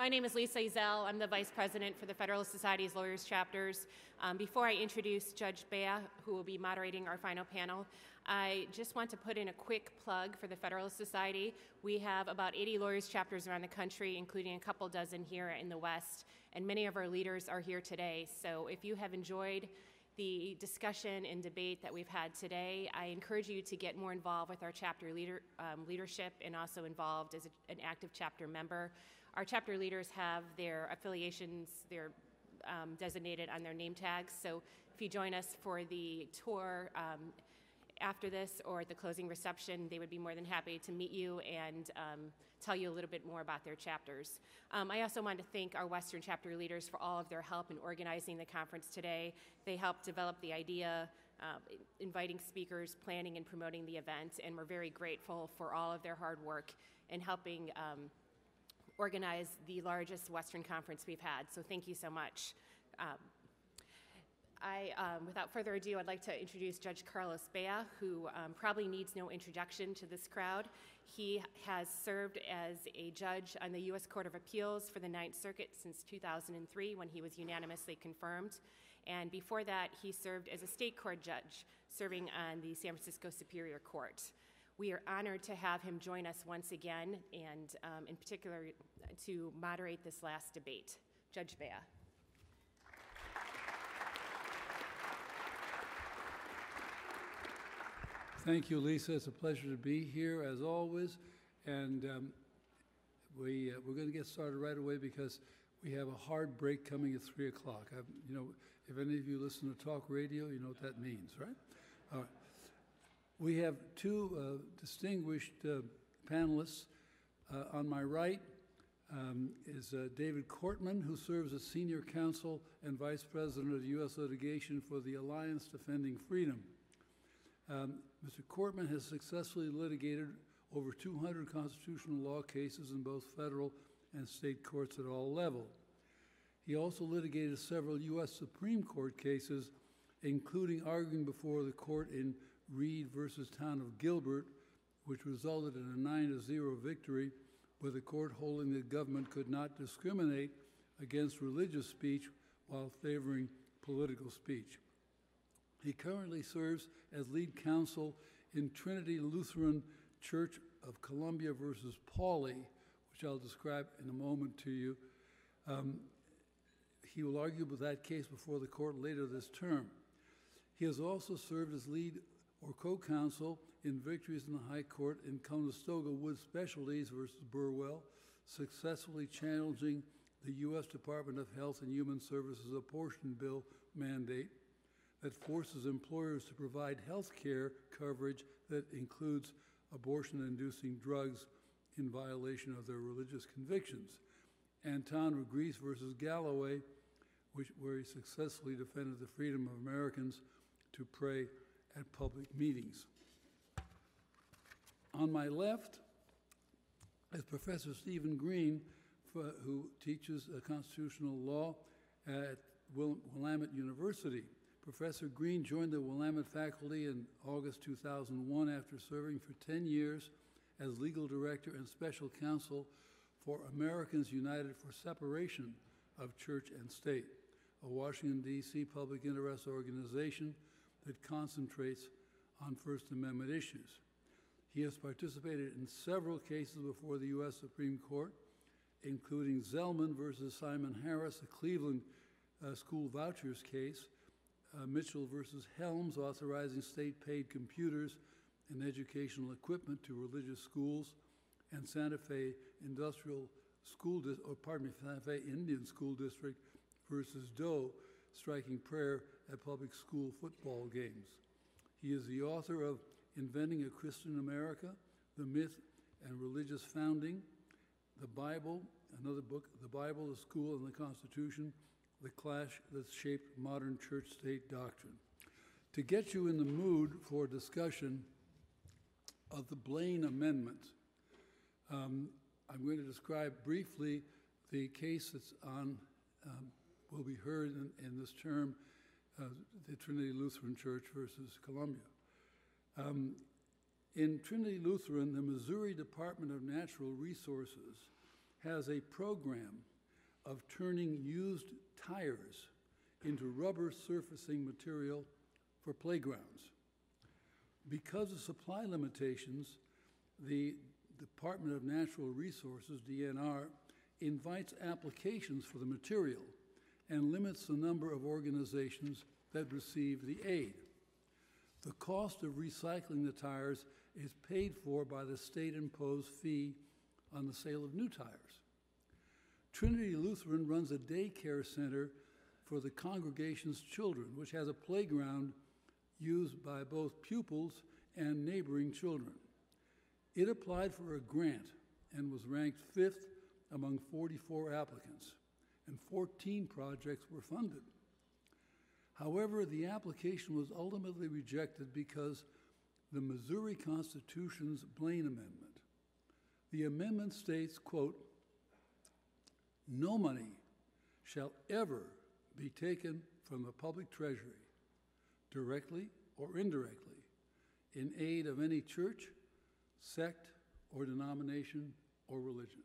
My name is Lisa Ezel. I'm the Vice President for the Federalist Society's Lawyers Chapters. Before I introduce Judge Bea, who will be moderating our final panel, I just want to put in a quick plug for the Federalist Society. We have about 80 lawyers chapters around the country, including a couple dozen here in the West, and many of our leaders are here today. So if you have enjoyed the discussion and debate that we've had today, I encourage you to get more involved with our chapter leadership and also involved as an active chapter member. Our chapter leaders have their affiliations, they're designated on their name tags. So if you join us for the tour after this or at the closing reception, they would be more than happy to meet you and tell you a little bit more about their chapters. I also want to thank our Western chapter leaders for all of their help in organizing the conference today. They helped develop the idea, inviting speakers, planning and promoting the event, and we're very grateful for all of their hard work in helping organize the largest Western conference we've had. So thank you so much. Without further ado, I'd like to introduce Judge Carlos Bea, who probably needs no introduction to this crowd. He has served as a judge on the U.S. Court of Appeals for the Ninth Circuit since 2003, when he was unanimously confirmed. And before that, he served as a state court judge, serving on the San Francisco Superior Court. We are honored to have him join us once again, and in particular to moderate this last debate. Judge Bea. Thank you, Lisa. It's a pleasure to be here, as always. And we're going to get started right away because we have a hard break coming at 3 o'clock. If any of you listen to talk radio, you know what that means, right? All right. We have two distinguished panelists. On my right is David Cortman, who serves as Senior Counsel and Vice President of U.S. Litigation for the Alliance Defending Freedom. Mr. Cortman has successfully litigated over 200 constitutional law cases in both federal and state courts at all levels. He also litigated several U.S. Supreme Court cases, including arguing before the court in Reed versus Town of Gilbert, which resulted in a 9-0 victory, with the court holding that government could not discriminate against religious speech while favoring political speech. He currently serves as lead counsel in Trinity Lutheran Church of Columbia versus Pauley, which I'll describe in a moment to you. He will argue with that case before the court later this term. He has also served as lead or co-counsel in victories in the High Court in Conestoga Wood Specialties versus Burwell, successfully challenging the U.S. Department of Health and Human Services abortion bill mandate that forces employers to provide health care coverage that includes abortion-inducing drugs in violation of their religious convictions. Anton Regis versus Galloway, where he successfully defended the freedom of Americans to pray at public meetings. On my left is Professor Stephen Green, who teaches constitutional law at Willamette University. Professor Green joined the Willamette faculty in August 2001 after serving for 10 years as legal director and special counsel for Americans United for Separation of Church and State, a Washington, D.C. public interest organization that concentrates on First Amendment issues. He has participated in several cases before the U.S. Supreme Court, including Zellman versus Simon Harris, a Cleveland school vouchers case, Mitchell versus Helms, authorizing state-paid computers and educational equipment to religious schools, and Santa Fe Industrial School, Santa Fe Indian School District versus Doe, striking prayer at public school football games. He is the author of Inventing a Christian America, The Myth and Religious Founding, The Bible, another book, The Bible, the School, and the Constitution, The Clash That Shaped Modern Church-State Doctrine. To get you in the mood for discussion of the Blaine Amendment, I'm going to describe briefly the case that's will be heard in this term, the Trinity Lutheran Church versus Columbia. In Trinity Lutheran, the Missouri Department of Natural Resources has a program of turning used tires into rubber surfacing material for playgrounds. Because of supply limitations, the Department of Natural Resources, DNR, invites applications for the material and limits the number of organizations that receive the aid. The cost of recycling the tires is paid for by the state-imposed fee on the sale of new tires. Trinity Lutheran runs a daycare center for the congregation's children, which has a playground used by both pupils and neighboring children. It applied for a grant and was ranked 5th among 44 applicants, and 14 projects were funded. However, the application was ultimately rejected because the Missouri Constitution's Blaine Amendment. The amendment states, quote, "No money shall ever be taken from the public treasury, directly or indirectly, in aid of any church, sect, or denomination or religion."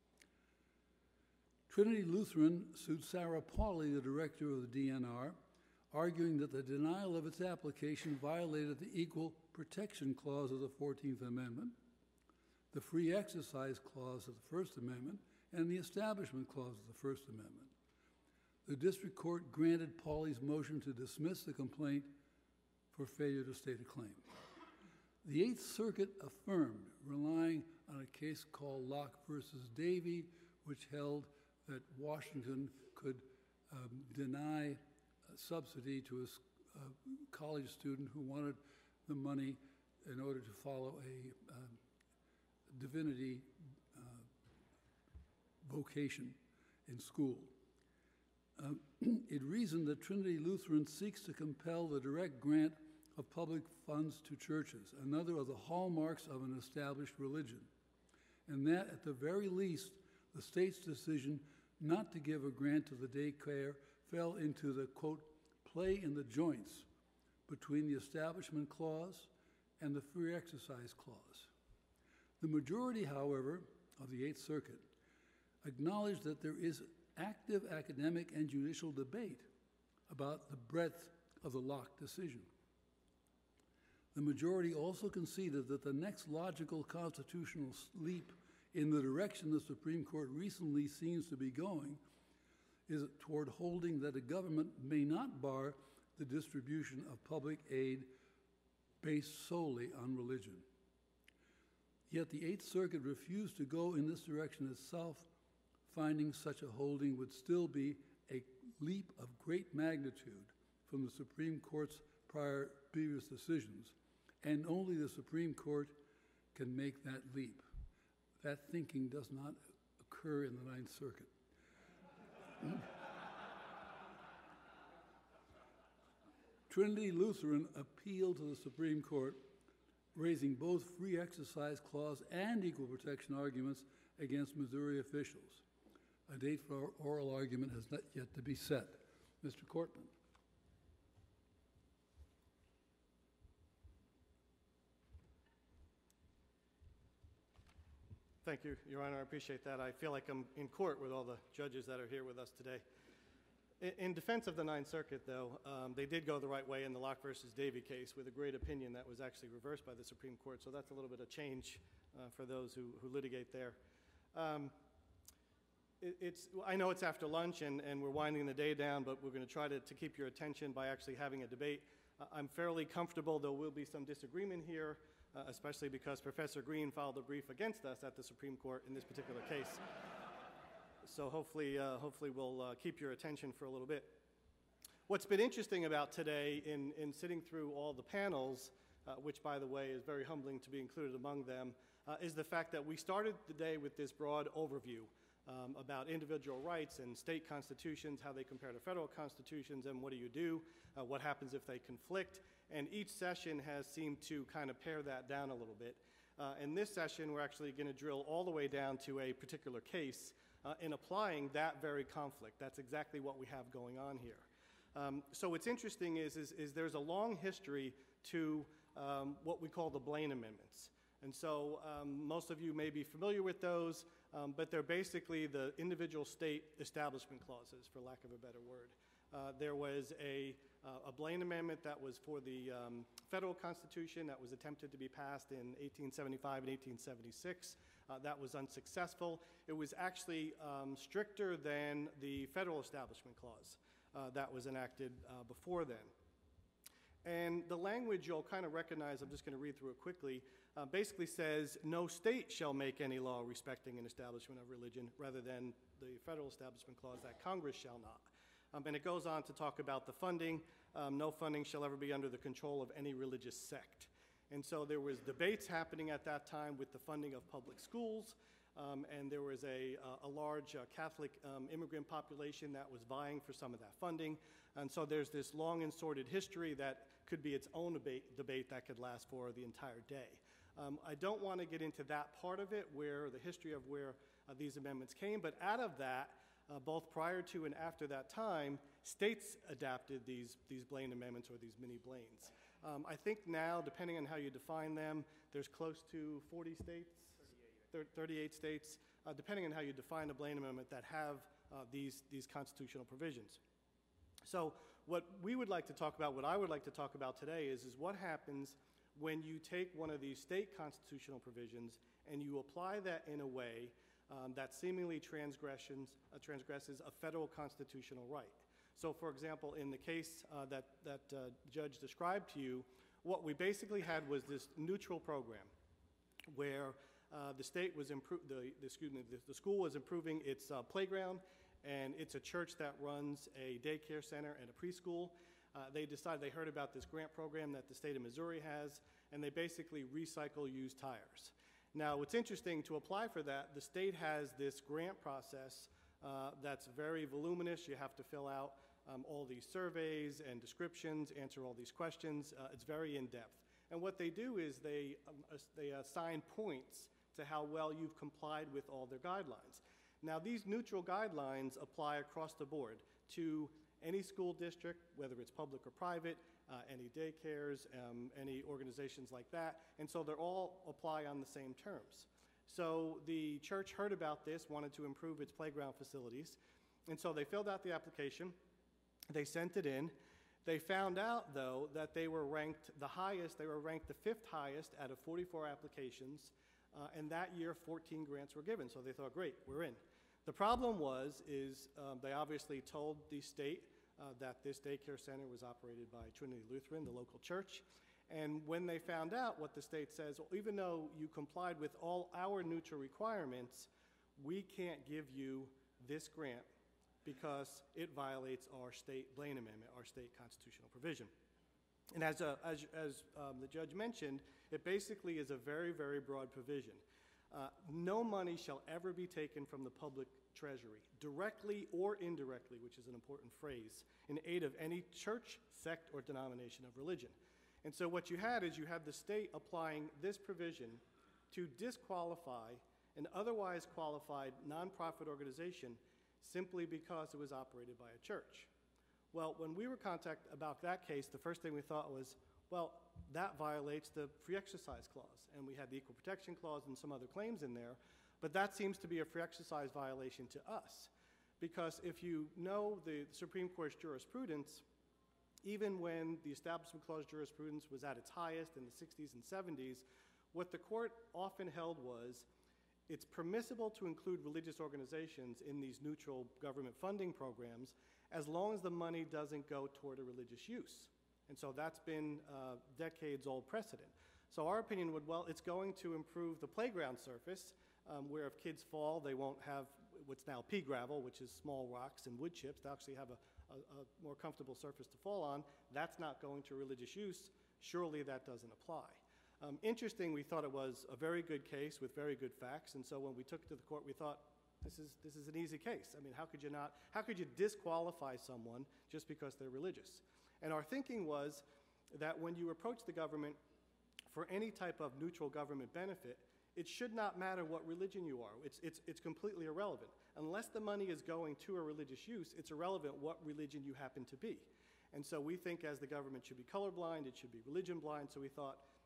Trinity Lutheran sued Sarah Pauley, the director of the DNR, arguing that the denial of its application violated the Equal Protection Clause of the 14th Amendment, the Free Exercise Clause of the First Amendment, and the Establishment Clause of the First Amendment. The district court granted Pauley's motion to dismiss the complaint for failure to state a claim. The Eighth Circuit affirmed, relying on a case called Locke versus Davie, which held that Washington could deny a subsidy to a college student who wanted the money in order to follow a divinity vocation in school. It reasoned that Trinity Lutheran seeks to compel the direct grant of public funds to churches, another of the hallmarks of an established religion, and that at the very least, the state's decision not to give a grant to the daycare fell into the, quote, play in the joints between the Establishment Clause and the Free Exercise Clause. The majority, however, of the Eighth Circuit acknowledged that there is active academic and judicial debate about the breadth of the Locke decision. The majority also conceded that the next logical constitutional leap in the direction the Supreme Court recently seems to be going is toward holding that a government may not bar the distribution of public aid based solely on religion. Yet the Eighth Circuit refused to go in this direction itself, finding such a holding would still be a leap of great magnitude from the Supreme Court's prior previous decisions, and only the Supreme Court can make that leap. That thinking does not occur in the Ninth Circuit. Trinity Lutheran appealed to the Supreme Court, raising both Free Exercise Clause and Equal Protection arguments against Missouri officials. A date for oral argument has not yet to be set. Mr. Cortman. Thank you, Your Honor. I appreciate that. I feel like I'm in court with all the judges that are here with us today. In defense of the Ninth Circuit, though, they did go the right way in the Locke versus Davie case with a great opinion that was actually reversed by the Supreme Court, so that's a little bit of change for those who litigate there. I know it's after lunch and we're winding the day down, but we're going to try to keep your attention by actually having a debate. I'm fairly comfortable there will be some disagreement here, especially because Professor Green filed a brief against us at the Supreme Court in this particular case. So hopefully we'll keep your attention for a little bit. What's been interesting about today in sitting through all the panels, which by the way is very humbling to be included among them, is the fact that we started the day with this broad overview about individual rights and state constitutions, how they compare to federal constitutions, and what do, what happens if they conflict. And each session has seemed to kind of pare that down a little bit. In this session, we're actually going to drill all the way down to a particular case in applying that very conflict. That's exactly what we have going on here. So what's interesting is there's a long history to what we call the Blaine Amendments. And so most of you may be familiar with those, but they're basically the individual state establishment clauses, for lack of a better word. There was a Blaine Amendment that was for the federal Constitution that was attempted to be passed in 1875 and 1876. That was unsuccessful. It was actually stricter than the Federal Establishment Clause that was enacted before then. And the language you'll kind of recognize, I'm just going to read through it quickly, basically says, no state shall make any law respecting an establishment of religion, rather than the Federal Establishment Clause that Congress shall not. And it goes on to talk about the funding. No funding shall ever be under the control of any religious sect. And so there was debates happening at that time with the funding of public schools, and there was a large Catholic immigrant population that was vying for some of that funding. And so there's this long and sordid history that could be its own debate that could last for the entire day. I don't want to get into that part of it, where the history of where these amendments came, but out of that, both prior to and after that time, states adapted these Blaine Amendments, or these mini Blaines. I think now, depending on how you define them, there's close to 40 states, 38 states, depending on how you define a Blaine Amendment, that have these constitutional provisions. So what we would like to talk about, what I would like to talk about today is what happens when you take one of these state constitutional provisions and you apply that in a way that seemingly transgresses a federal constitutional right. So, for example, in the case that the judge described to you, what we basically had was this neutral program where the state was the school was improving its playground, and it's a church that runs a daycare center and a preschool. They heard about this grant program that the state of Missouri has, and they basically recycle used tires. Now, what's interesting, to apply for that, the state has this grant process that's very voluminous. You have to fill out all these surveys and descriptions, answer all these questions. It's very in-depth. And what they do is they assign points to how well you've complied with all their guidelines. Now, these neutral guidelines apply across the board to any school district, whether it's public or private, any daycares, any organizations like that, and so they're all apply on the same terms. So the church heard about this, wanted to improve its playground facilities, and so they filled out the application, they sent it in. They found out, though, that they were ranked the highest, they were ranked the 5th highest out of 44 applications, and that year 14 grants were given, so they thought, great, we're in. The problem is they obviously told the state that this daycare center was operated by Trinity Lutheran, the local church. And when they found out, what the state says, well, even though you complied with all our neutral requirements, we can't give you this grant because it violates our state Blaine Amendment, our state constitutional provision. And as the judge mentioned, it basically is a very, very broad provision. No money shall ever be taken from the public treasury, directly or indirectly, which is an important phrase, in aid of any church, sect, or denomination of religion. And so what you had is you had the state applying this provision to disqualify an otherwise qualified nonprofit organization simply because it was operated by a church. Well, when we were contacted about that case, the first thing we thought was, well, that violates the Free Exercise Clause, and we had the Equal Protection Clause and some other claims in there, but that seems to be a free exercise violation to us, because if you know the Supreme Court's jurisprudence, even when the Establishment Clause jurisprudence was at its highest in the 60s and 70s, what the court often held was it's permissible to include religious organizations in these neutral government funding programs as long as the money doesn't go toward a religious use. And so that's been decades-old precedent. So our opinion would, well, it's going to improve the playground surface, where if kids fall, they won't have what's now pea gravel, which is small rocks and wood chips. They'll actually have a more comfortable surface to fall on. That's not going to religious use. Surely that doesn't apply. Interesting, we thought it was a very good case with very good facts, and so when we took it to the court, we thought, this is an easy case. I mean, how could you disqualify someone just because they're religious? And our thinking was that when you approach the government for any type of neutral government benefit, it should not matter what religion you are. It's completely irrelevant. Unless the money is going to a religious use, it's irrelevant what religion you happen to be. And so we think as the government should be colorblind, it should be religion blind, so we thought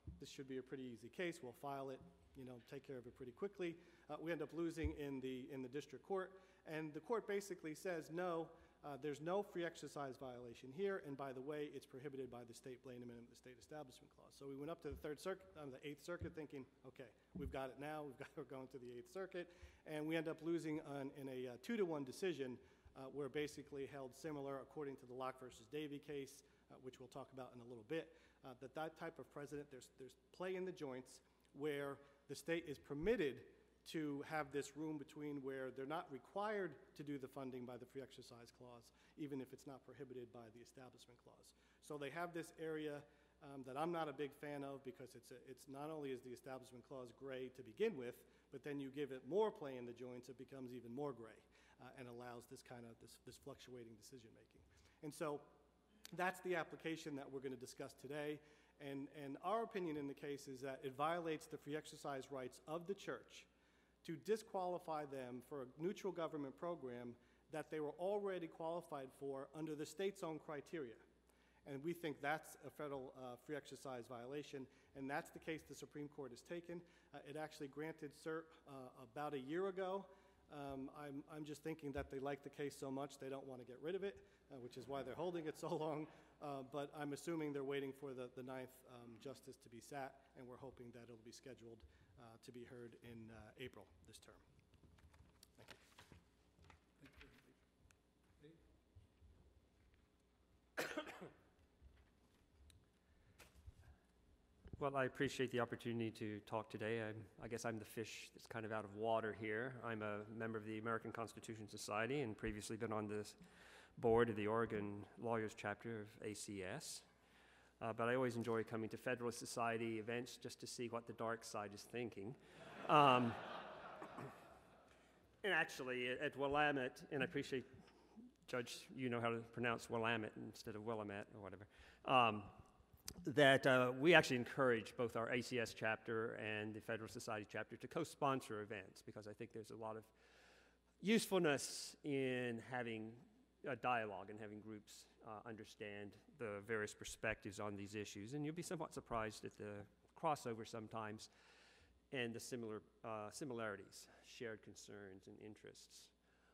this should be a pretty easy case. We'll file it, take care of it pretty quickly. We end up losing in the district court, and the court basically says, no, there's no free exercise violation here, and by the way, it's prohibited by the state Blaine Amendment, the State Establishment Clause. So we went up to the the Eighth Circuit, thinking, okay, we've got it now. We're going to the Eighth Circuit, and we end up losing in a 2-to-1 decision, where basically held similar, according to the Locke versus Davey case, which we'll talk about in a little bit, that type of precedent, there's play in the joints where the state is permitted to have this room between where they're not required to do the funding by the Free Exercise Clause, even if it's not prohibited by the Establishment Clause. So they have this area that I'm not a big fan of, because it's not only is the Establishment Clause gray to begin with, but then you give it more play in the joints, it becomes even more gray, and allows this this fluctuating decision making. And so that's the application that we're going to discuss today. And our opinion in the case is that it violates the free exercise rights of the church to disqualify them for a neutral government program that they were already qualified for under the state's own criteria. And we think that's a federal free exercise violation, and that's the case the Supreme Court has taken. It actually granted cert about a year ago. I'm just thinking that they like the case so much they don't want to get rid of it, which is why they're holding it so long. But I'm assuming they're waiting for the ninth justice to be sat, and we're hoping that it'll be scheduled to be heard in April this term. Thank you. Well, I appreciate the opportunity to talk today. I guess I'm the fish that's kind of out of water here. I'm a member of the American Constitution Society and previously been on the board of the Oregon Lawyers Chapter of ACS. But I always enjoy coming to Federalist Society events just to see what the dark side is thinking. And actually, at Willamette, and I appreciate, Judge, you know how to pronounce Willamette instead of Willamette or whatever, that we actually encourage both our ACS chapter and the Federalist Society chapter to co-sponsor events, because I think there's a lot of usefulness in having a dialogue and having groups understand the various perspectives on these issues. And you'll be somewhat surprised at the crossover sometimes and the similarities, shared concerns and interests.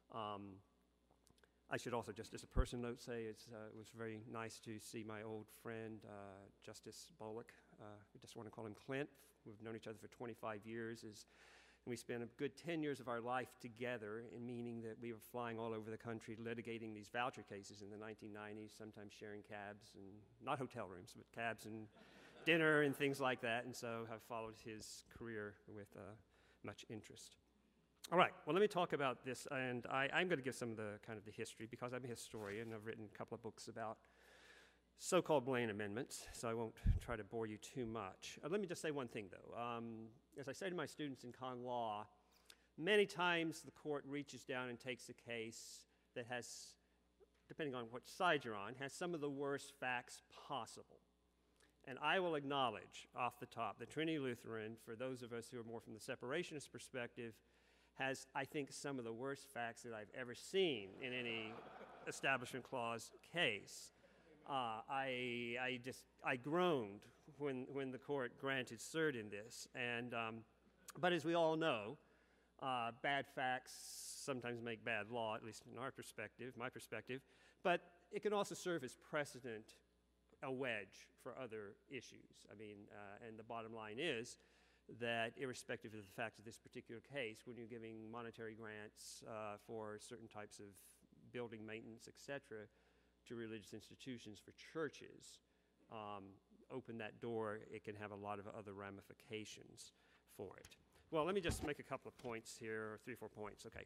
I should also, just as a personal note, say it was very nice to see my old friend, Justice Bullock. We just want to call him Clint. We've known each other for 25 years. And we spent a good 10 years of our life together, in meaning that we were flying all over the country litigating these voucher cases in the 1990s, sometimes sharing cabs, and not hotel rooms, but cabs and dinner and things like that. And so I've followed his career with much interest. All right, well, let me talk about this, and I'm going to give some of the kind of the history, because I'm a historian. I've written a couple of books about so-called Blaine amendments, so I won't try to bore you too much. Let me just say one thing, though. As I say to my students in con law, many times the court reaches down and takes a case that has, depending on which side you're on, has some of the worst facts possible. And I will acknowledge off the top that Trinity Lutheran, for those of us who are more from the separationist perspective, has, I think, some of the worst facts that I've ever seen in any Establishment Clause case. I groaned when the court granted cert in this, and but as we all know, bad facts sometimes make bad law, at least in our perspective, my perspective. But it can also serve as precedent, a wedge for other issues. I mean, and the bottom line is that irrespective of the facts of this particular case, when you're giving monetary grants for certain types of building maintenance, etc., to religious institutions for churches, open that door, it can have a lot of other ramifications for it. Well, let me just make a couple of points here, 3 or 4 points, okay.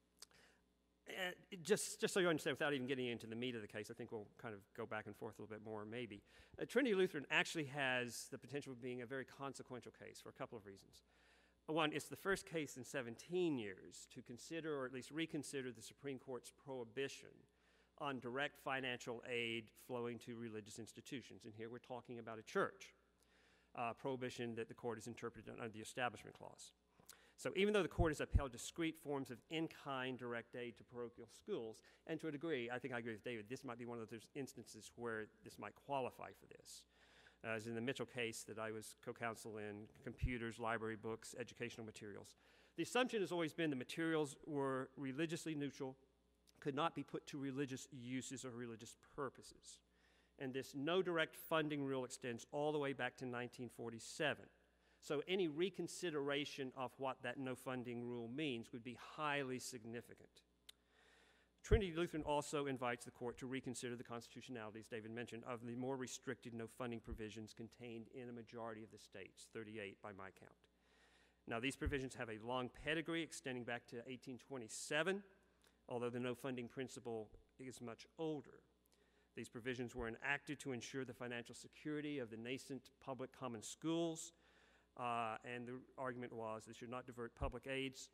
Just so you understand, without even getting into the meat of the case, I think we'll kind of go back and forth a little bit more, maybe. Trinity Lutheran actually has the potential of being a very consequential case for a couple of reasons. One, it's the first case in 17 years to consider, or at least reconsider, the Supreme Court's prohibition on direct financial aid flowing to religious institutions. And here we're talking about a church, prohibition that the court has interpreted under the Establishment Clause. So even though the court has upheld discrete forms of in-kind direct aid to parochial schools, and to a degree, I think I agree with David, this might be one of those instances where this might qualify for this. as in the Mitchell case that I was co-counsel in, computers, library books, educational materials. The assumption has always been the materials were religiously neutral, could not be put to religious uses or religious purposes. And this no direct funding rule extends all the way back to 1947. So any reconsideration of what that no funding rule means would be highly significant. Trinity Lutheran also invites the court to reconsider the constitutionality, as David mentioned, of the more restricted no funding provisions contained in a majority of the states, 38 by my count. Now, these provisions have a long pedigree extending back to 1827, although the no funding principle is much older. These provisions were enacted to ensure the financial security of the nascent public common schools, and the argument was they should not divert public aids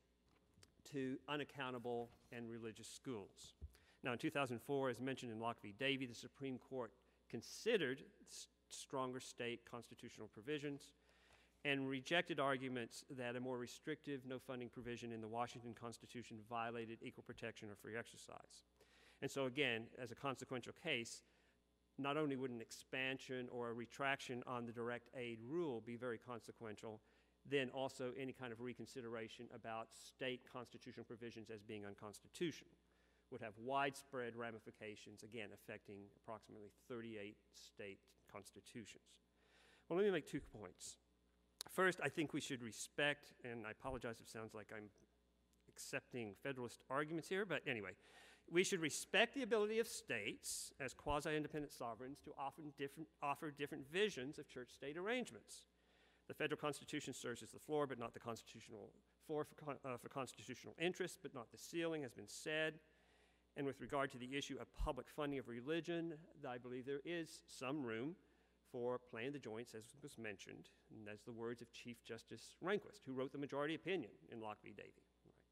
to unaccountable and religious schools. Now, in 2004, as mentioned in Locke v. Davie, the Supreme Court considered stronger state constitutional provisions and rejected arguments that a more restrictive no funding provision in the Washington Constitution violated equal protection or free exercise. And so again, as a consequential case, not only would an expansion or a retraction on the direct aid rule be very consequential, then also any kind of reconsideration about state constitutional provisions as being unconstitutional would have widespread ramifications, again, affecting approximately 38 state constitutions. Well, let me make 2 points. First, I think we should respect, and I apologize if it sounds like I'm accepting Federalist arguments here, but anyway, we should respect the ability of states as quasi-independent sovereigns to offer different visions of church-state arrangements. The federal constitution serves as the floor, but not the constitutional floor for constitutional interests, but not the ceiling, has been said. And with regard to the issue of public funding of religion, I believe there is some room for playing the joints, as was mentioned, and that's the words of Chief Justice Rehnquist, who wrote the majority opinion in Locke v. Davie.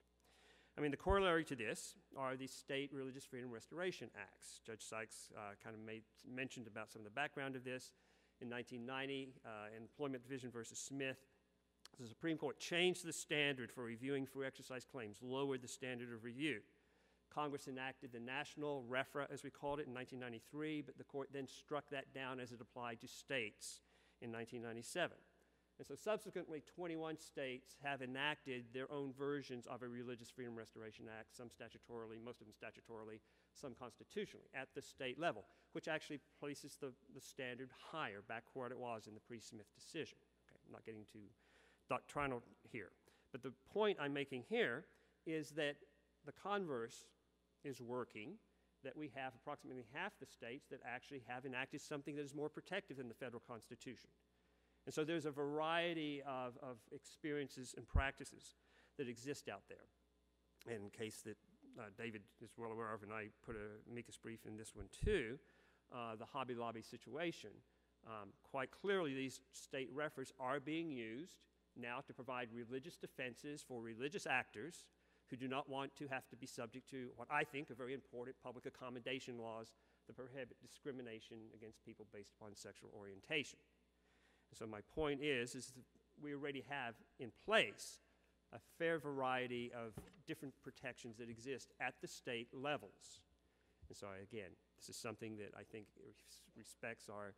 I mean, the corollary to this are the state religious freedom restoration acts. Judge Sykes kind of mentioned about some of the background of this. In 1990, Employment Division versus Smith, the Supreme Court changed the standard for reviewing free exercise claims, lowered the standard of review. Congress enacted the national RFRA, as we called it, in 1993, but the court then struck that down as it applied to states in 1997. And so subsequently, 21 states have enacted their own versions of a Religious Freedom Restoration Act, some statutorily, most of them statutorily, some constitutionally, at the state level, which actually places the standard higher, back where it was in the pre-Smith decision. Okay, I'm not getting too doctrinal here. But the point I'm making here is that the converse is working, that we have approximately half the states that actually have enacted something that is more protective than the federal Constitution. And so there's a variety of experiences and practices that exist out there. And in case that David is well aware of, and I put a amicus brief in this one too, the Hobby Lobby situation. Quite clearly, these state RFRAs are being used now to provide religious defenses for religious actors who do not want to have to be subject to what I think are very important public accommodation laws that prohibit discrimination against people based upon sexual orientation. So my point is that we already have in place a fair variety of different protections that exist at the state levels. And so again, this is something that I think respects our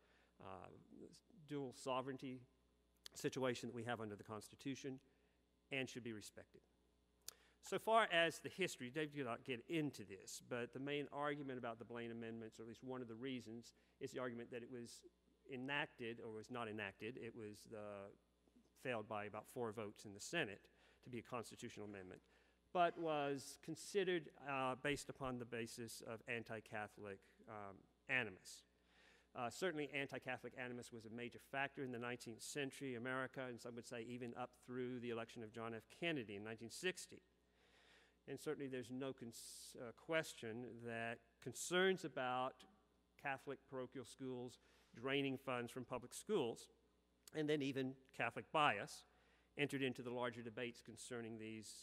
dual sovereignty situation that we have under the Constitution and should be respected. So far as the history, Dave did not get into this, but the main argument about the Blaine Amendments, or at least one of the reasons, is the argument that it was enacted, or was not enacted, it was failed by about 4 votes in the Senate to be a constitutional amendment, but was considered based upon the basis of anti-Catholic animus. Certainly anti-Catholic animus was a major factor in the 19th century America, and some would say even up through the election of John F. Kennedy in 1960. And certainly there's no question that concerns about Catholic parochial schools draining funds from public schools, and then even Catholic bias, entered into the larger debates concerning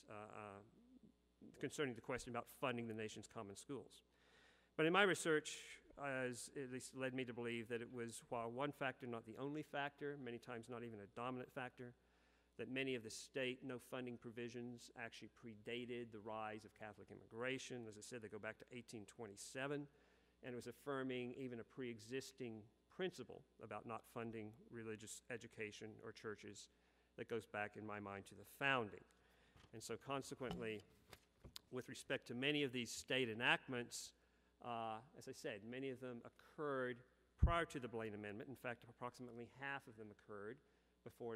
concerning the question about funding the nation's common schools. But in my research, has at least led me to believe that it was, while one factor, not the only factor, many times not even a dominant factor, that many of the state no funding provisions actually predated the rise of Catholic immigration. As I said, they go back to 1827, and it was affirming even a pre-existing principle about not funding religious education or churches that goes back, in my mind, to the founding. And so consequently, with respect to many of these state enactments, as I said, many of them occurred prior to the Blaine Amendment. In fact, approximately half of them occurred before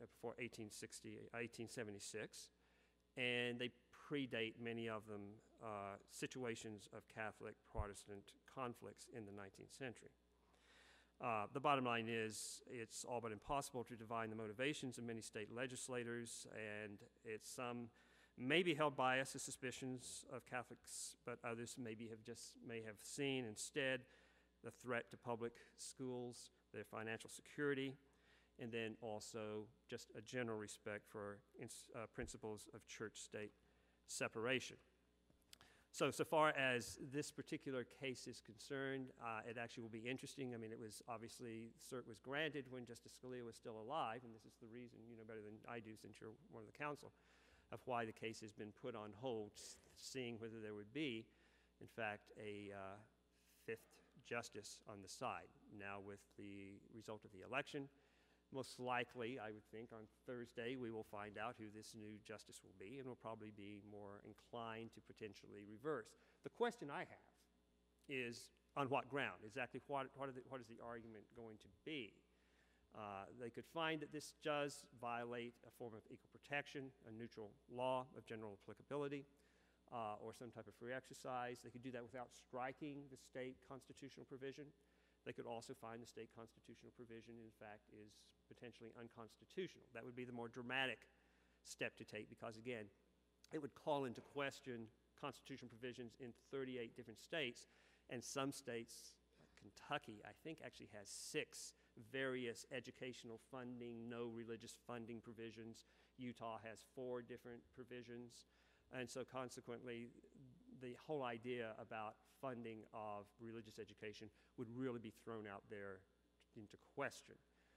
1876, and they predate, many of them, situations of Catholic-Protestant conflicts in the 19th century. The bottom line is it's all but impossible to divine the motivations of many state legislators, and some may be held biased as suspicions of Catholics, but others may have seen instead the threat to public schools, their financial security, and then also just a general respect for principles of church-state separation. So far as this particular case is concerned, it actually will be interesting. I mean, it was obviously, cert was granted when Justice Scalia was still alive, and this is the reason, you know better than I do since you're one of the counsel, of why the case has been put on hold, seeing whether there would be, in fact, a fifth justice on the side. Now, with the result of the election, most likely, I would think, on Thursday, we will find out who this new justice will be, and will probably be more inclined to potentially reverse. The question I have is, on what ground? Exactly what is the argument going to be? They could find that this does violate a form of equal protection, a neutral law of general applicability, or some type of free exercise. They could do that without striking the state constitutional provision. They could also find the state constitutional provision, in fact, is potentially unconstitutional. That would be the more dramatic step to take because, again, it would call into question constitutional provisions in 38 different states, and some states, like Kentucky, I think actually has 6 various educational funding, no religious funding provisions. Utah has 4 different provisions. And so consequently, the whole idea about funding of religious education would really be thrown out there into question.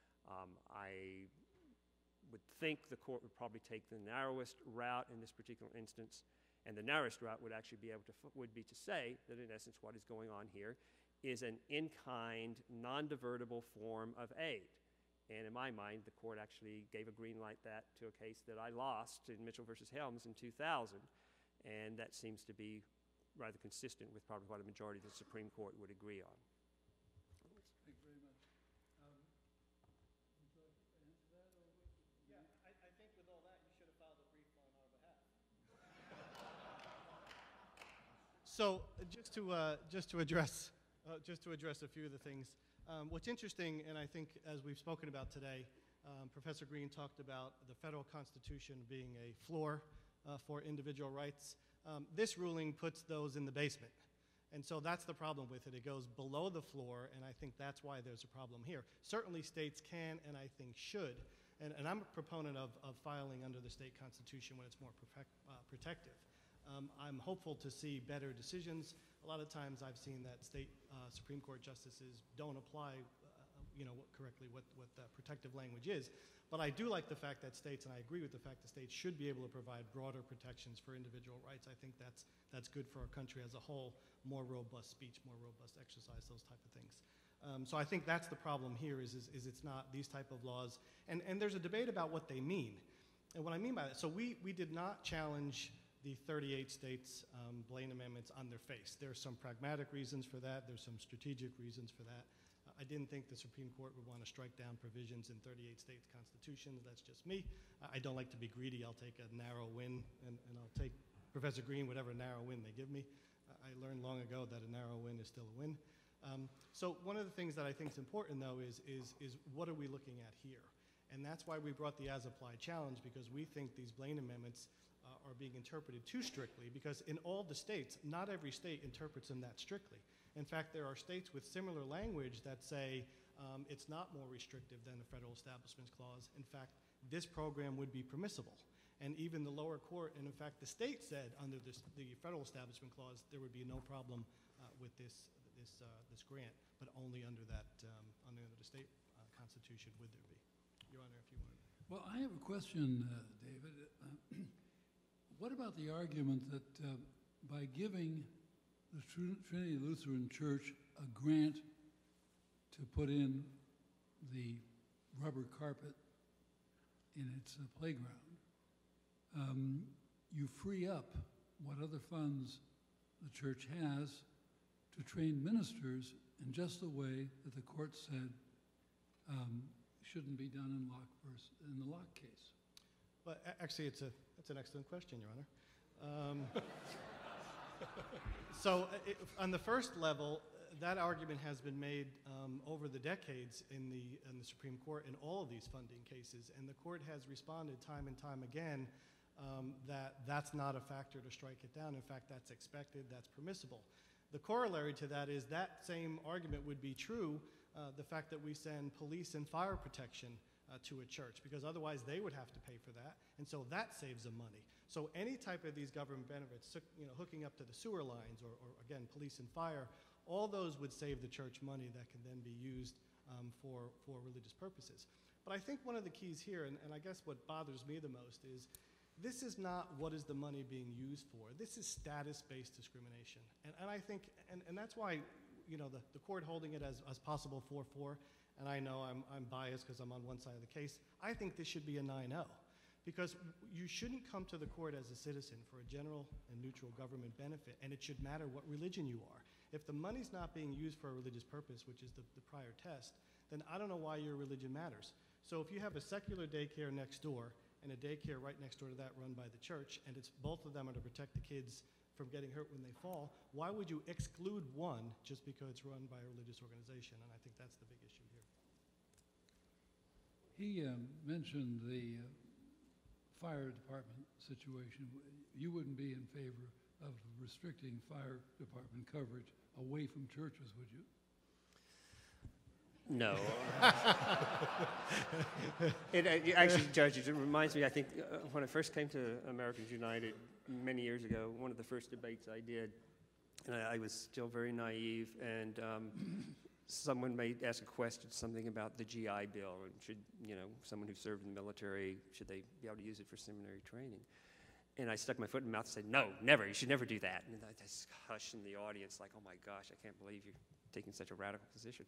I would think the court would probably take the narrowest route in this particular instance, and the narrowest route would actually be to say that in essence what is going on here is an in-kind, non-divertible form of aid. And in my mind, the court actually gave a green light to a case that I lost in Mitchell versus Helms in 2000, and that seems to be rather consistent with probably what a majority of the Supreme Court would agree on. Thank you very much. Would you like to answer that? Yeah, I think with all that, you should have filed a brief on our behalf. So just to address a few of the things. What's interesting, and I think as we've spoken about today, Professor Green talked about the federal Constitution being a floor for individual rights. This ruling puts those in the basement. And so that's the problem with it. It goes below the floor, and I think that's why there's a problem here. Certainly states can, and I think should, and I'm a proponent of filing under the state constitution when it's more protective. I'm hopeful to see better decisions. A lot of times I've seen that state Supreme Court justices don't apply correctly what the protective language is. But I do like the fact that states, and I agree with the fact that states should be able to provide broader protections for individual rights. I think that's good for our country as a whole, more robust speech, more robust exercise, those type of things. So I think that's the problem here is it's not these type of laws. And there's a debate about what they mean. And what I mean by that, so we did not challenge the 38 states' Blaine amendments on their face. There are some pragmatic reasons for that. There's some strategic reasons for that. I didn't think the Supreme Court would want to strike down provisions in 38 states' constitutions. That's just me. I don't like to be greedy. I'll take a narrow win, and I'll take Professor Green, whatever narrow win they give me. I learned long ago that a narrow win is still a win. So one of the things that I think is important, though, is what are we looking at here? And that's why we brought the as-applied challenge, because we think these Blaine amendments are being interpreted too strictly, because in all the states, not every state interprets them that strictly. In fact, there are states with similar language that say it's not more restrictive than the Federal Establishment Clause. In fact, this program would be permissible. And even the lower court, and in fact, the state said under the Federal Establishment Clause, there would be no problem with this grant, but only under the state constitution would there be. Your Honor, if you wanted. Well, I have a question, David. What about the argument that by giving the Trinity Lutheran Church a grant to to put in the rubber carpet in its playground, you free up what other funds the church has to train ministers in just the way that the court said shouldn't be done in the Locke case. Well, actually, it's an excellent question, Your Honor. So on the first level, that argument has been made over the decades in the Supreme Court in all of these funding cases, and the court has responded time and time again that that's not a factor to strike it down. In fact, that's expected, that's permissible. The corollary to that is that same argument would be true, the fact that we send police and fire protection to a church, because otherwise they would have to pay for that, and so that saves them money. So any type of these government benefits, hooking up to the sewer lines or again, police and fire, all those would save the church money that can then be used for religious purposes. But I think one of the keys here, and I guess what bothers me the most, is this is not what is the money being used for. This is status-based discrimination. And I think, and that's why, the court holding it as possible 4-4, and I know I'm biased because I'm on one side of the case, I think this should be a 9-0. Because you shouldn't come to the court as a citizen for a general and neutral government benefit, and it should matter what religion you are. If the money's not being used for a religious purpose, which is the prior test, then I don't know why your religion matters. So if you have a secular daycare next door and a daycare right next door to that run by the church, and it's both of them are to protect the kids from getting hurt when they fall, why would you exclude one just because it's run by a religious organization? And I think that's the big issue here. He mentioned the fire department situation. You wouldn't be in favor of restricting fire department coverage away from churches, would you? No. Actually, Judge, it reminds me, I think, when I first came to Americans United many years ago, one of the first debates I did, and I was still very naive, and someone may ask a question, something about the GI Bill, and should, someone who served in the military, should they be able to use it for seminary training? And I stuck my foot in my mouth and said, no, never, you should never do that. And I just hushed in the audience like, oh my gosh, I can't believe you're taking such a radical position.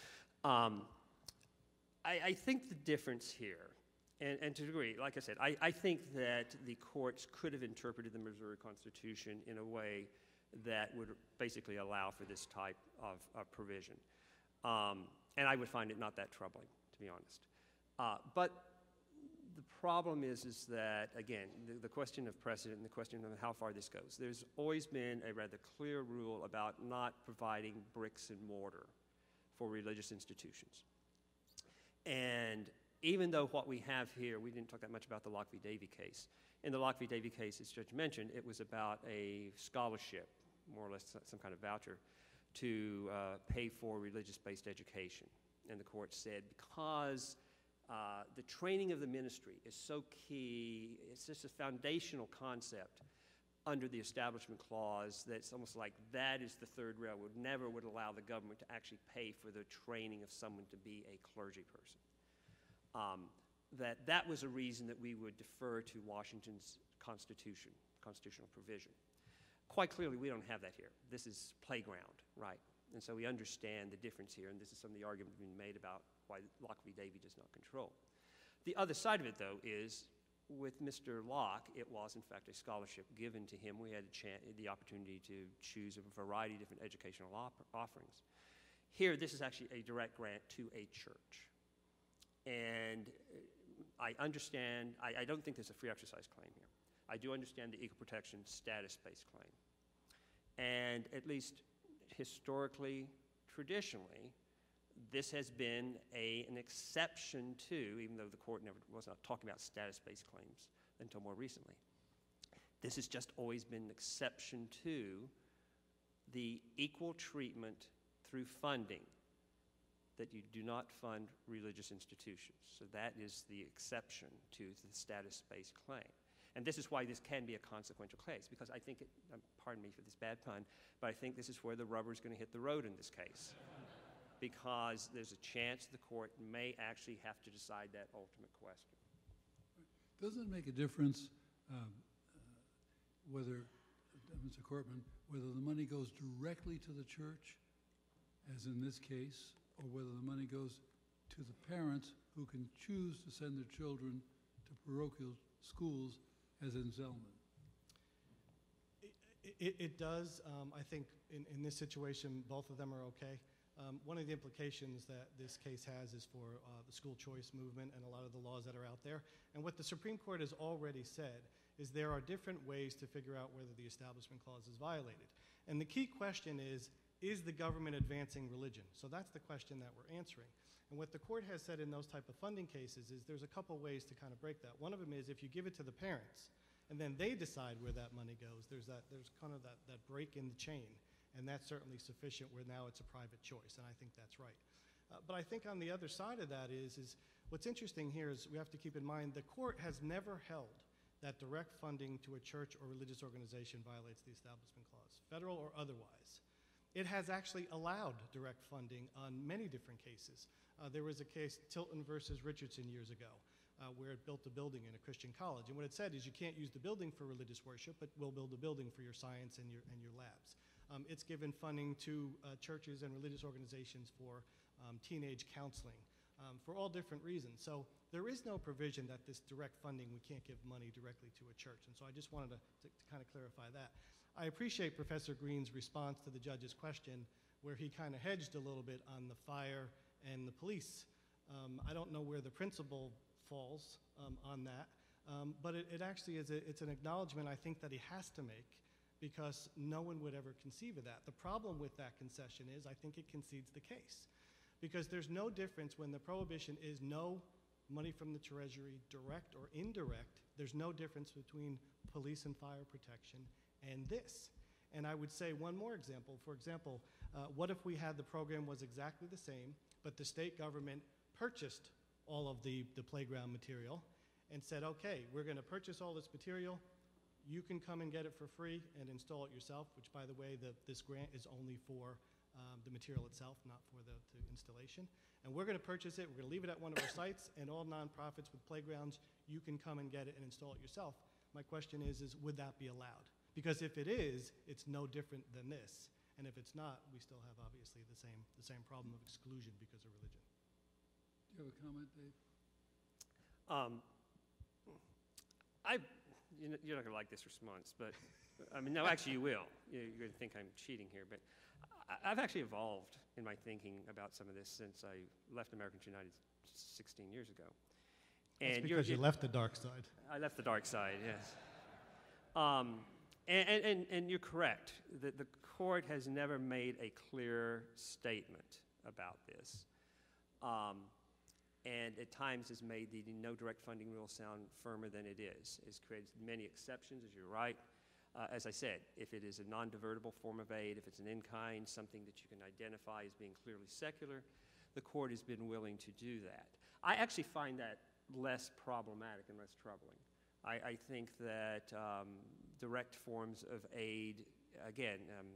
I think the difference here, and to a degree, like I said, I think that the courts could have interpreted the Missouri Constitution in a way that would basically allow for this type of provision. And I would find it not that troubling, to be honest. But the problem is that, again, the question of precedent and the question of how far this goes. There's always been a rather clear rule about not providing bricks and mortar for religious institutions. And even though what we have here, we didn't talk that much about the Locke v. Davey case. In the Locke v. Davey case, as Judge mentioned, it was about a scholarship, more or less some kind of voucher, to pay for religious-based education. And the court said, because the training of the ministry is so key, it's just a foundational concept under the Establishment Clause that's almost like that is the third rail. Never would allow the government to actually pay for the training of someone to be a clergy person. That was a reason that we would defer to Washington's constitutional provision. Quite clearly, we don't have that here. This is playground, right? And so we understand the difference here, and this is some of the argument being made about why Locke v. Davey does not control. The other side of it, though, is with Mr. Locke, it was, in fact, a scholarship given to him. We had the opportunity to choose a variety of different educational offerings. Here, this is actually a direct grant to a church. And I understand, I don't think there's a free exercise claim here. I do understand the equal protection status-based claim. And at least historically, traditionally, this has been an exception to, even though the court was not talking about status-based claims until more recently. This has just always been an exception to the equal treatment through funding that you do not fund religious institutions. So that is the exception to the status-based claim. And this is why this can be a consequential case, because I think, pardon me for this bad pun, but I think this is where the rubber is going to hit the road in this case. Because there's a chance the court may actually have to decide that ultimate question. Doesn't it make a difference whether, Mr. Cortman, whether the money goes directly to the church, as in this case, or whether the money goes to the parents who can choose to send their children to parochial schools, as in Zelman. It does. I think in this situation, both of them are okay. One of the implications that this case has is for the school choice movement and a lot of the laws that are out there. And what the Supreme Court has already said is there are different ways to figure out whether the Establishment Clause is violated. And the key question is the government advancing religion? So that's the question that we're answering. And what the court has said in those type of funding cases is there's a couple ways to kind of break that. One of them is if you give it to the parents, and then they decide where that money goes, there's kind of that break in the chain. And that's certainly sufficient where now it's a private choice, and I think that's right. But I think on the other side of that is what's interesting here is we have to keep in mind the court has never held that direct funding to a church or religious organization violates the Establishment Clause, federal or otherwise. It has actually allowed direct funding on many different cases. There was a case, Tilton versus Richardson years ago, where it built a building in a Christian college. And what it said is you can't use the building for religious worship, but we'll build a building for your science and your labs. It's given funding to churches and religious organizations for teenage counseling for all different reasons. So there is no provision that this direct funding, we can't give money directly to a church. And so I just wanted to kind of clarify that. I appreciate Professor Green's response to the judge's question where he kind of hedged a little bit on the fire and the police. I don't know where the principal falls on that, but it actually is it's an acknowledgement I think that he has to make, because no one would ever conceive of that. The problem with that concession is I think it concedes the case, because there's no difference when the prohibition is no money from the Treasury, direct or indirect. There's no difference between police and fire protection and this. And I would say one more example. For example, what if we had the program was exactly the same, but the state government purchased all of the playground material and said, okay, we're going to purchase all this material. You can come and get it for free and install it yourself, which, by the way, this grant is only for the material itself, not for the installation. And we're going to purchase it. We're going to leave it at one of our sites, and all nonprofits with playgrounds, you can come and get it and install it yourself. My question is would that be allowed? Because if it is, it's no different than this. And if it's not, we still have, obviously, the same problem of exclusion because of religion. Do you have a comment, Dave? You're not going to like this response, but I mean, no, actually you will. You're going to think I'm cheating here, but I've actually evolved in my thinking about some of this since I left Americans United 16 years ago. That's because you left the dark side. I left the dark side, yes. And you're correct. The court has never made a clear statement about this. And at times has made the no direct funding rule sound firmer than it is. It's created many exceptions, as you're right. As I said, if it is a non-divertible form of aid, if it's an in-kind, something that you can identify as being clearly secular, the court has been willing to do that. I actually find that less problematic and less troubling. I think that direct forms of aid, again,